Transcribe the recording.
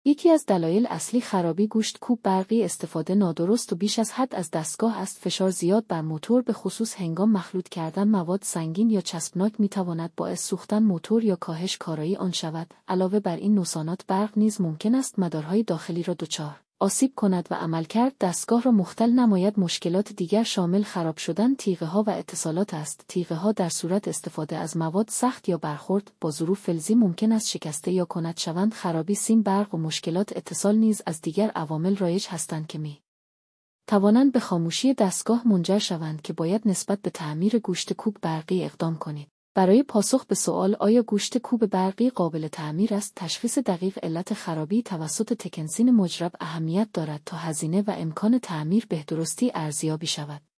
یکی از دلایل اصلی خرابی گوشت کوب برقی استفاده نادرست و بیش از حد از دستگاه است. فشار زیاد بر موتور به خصوص هنگام مخلوط کردن مواد سنگین یا چسبناک میتواند باعث سوختن موتور یا کاهش کارایی آن شود. علاوه بر این نوسانات برق نیز ممکن است مدارهای داخلی را دچار آسیب کند و عملکرد دستگاه را مختل نماید. مشکلات دیگر شامل خراب شدن تیغه‌ها و اتصالات است. تیغه‌ها در صورت استفاده از مواد سخت یا برخورد با ظروف فلزی ممکن است شکسته یا کند شوند. خرابی سیم برق و مشکلات اتصال نیز از دیگر عوامل رایج هستند که توانند به خاموشی دستگاه منجر شوند که باید نسبت به تعمیر گوشت کوب برقی اقدام کنید. برای پاسخ به سوال آیا گوشت کوب برقی قابل تعمیر است، تشخیص دقیق علت خرابی توسط تکنسین مجرب اهمیت دارد تا هزینه و امکان تعمیر بهدرستی ارزیابی شود.